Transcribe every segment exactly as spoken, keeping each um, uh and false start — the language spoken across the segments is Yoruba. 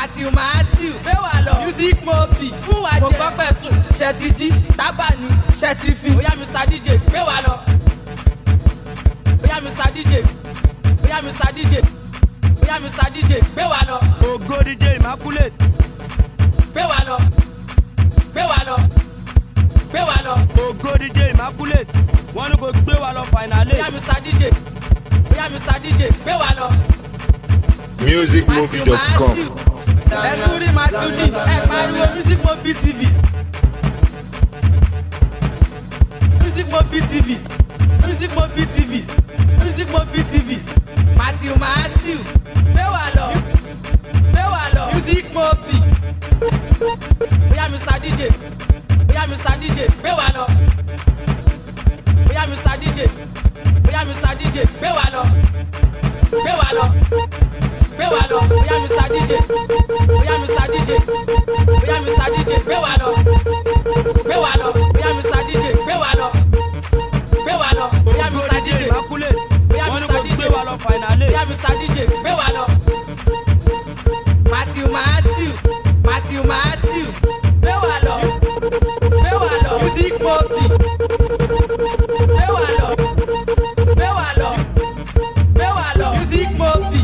Matthew Matthew gbé wa lọ music mobi fún wa jẹ mo gbọ́ pẹ̀sùn ṣe ti jí tábà ní ṣe ti fi oya Mr D J gbé wa lọ oya Mr D J oya Mr D J oya Mr D J gbé wa lọ Ògo D J Immaculate gbé wa lọ gbé wa lọ gbé wa lọ Ògo D J Immaculate wọ́n ní kò gbé wa lọ finale oya Mr D J oya Mr D J gbé wa lọ. music mobi dot com. ẹ tún rí Matthew D ẹ pariwo music mobi T V music mobi T V music mobi T V music mobi T V Matthew Matthew gbé wa lọ gbé wa lọ music mobi oya Mr D J oya Mr D J gbé wa lọ oya Mr D J oya Mr D J gbé wa lọ gbé wa lọ gbé wa lọ oya Mr D J oya Mr D J oya Mr D J gbé wa lọ gbé wa lọ oya Mr D J gbé wa lọ gbé wa lọ oya Mr D J Immaculate oya wọ́n ní Mr kò D J gbé wa lọ finale oya Mr D J gbé wa lọ Matthew Matthew Matthew Matthew gbé wa lọ gbé wa lọ music mobi gbé wa lọ gbé wa lọ gbé wa lọ music mobi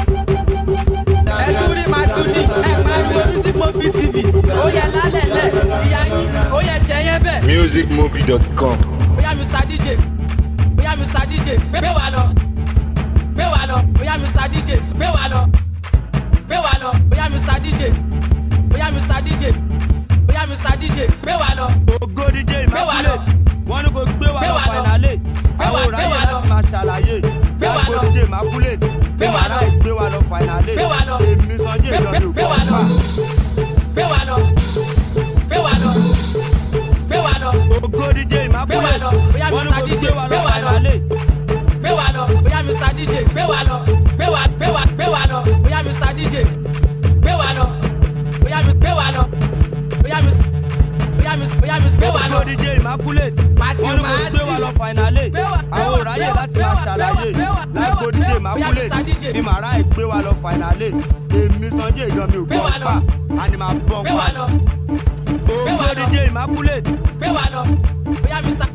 ẹ tún rí Matthew D ẹ pariwo music mobi T V ó yẹ lálẹ́lẹ̀ ìyá yín ó yẹ jẹyẹ bẹ́ẹ̀. music mobi dot com. oya Mr D J oya Mr D J gbé wa lọ gbé wa lọ oya Mr D J gbé wa lọ gbé wa lọ oya Mr D J oya Mr D J oya Mr D J gbé wa lọ. Ògo D J Immaculate wọ́n ní kò gbé wa lọ finale àwọn òráyè láti máa ṣàlàyé Ògo D J Immaculate fi wàrà gbé wa lọ finale èmi Sunday ìjọba gbé wa lọ gbé wa lọ gbé wa lọ gbé wa lọ Ògo D J Immaculate wọ́n ní kò gbé wa lọ finale gbé wa lọ oya Mr D J gbé wa lọ gbé wa gbé wa gbé wa lọ oya Mr D J gbé wa lọ oya mi gbé wa lọ oya mi oya mi oya mi gbé wa lọ. Ògo D J Immaculate wọ́n ní kò gbé wa lọ finale àwọn òráyè láti máa ṣàlàyé Ògo D J Immaculate fi màrá gbé wa lọ finale èmi Sunday ìjọba mi ò gbọ́ pa àní máa bọ́ gbé wa pa lọ Ògo D J Immaculate gbé wa lọ oya Mr.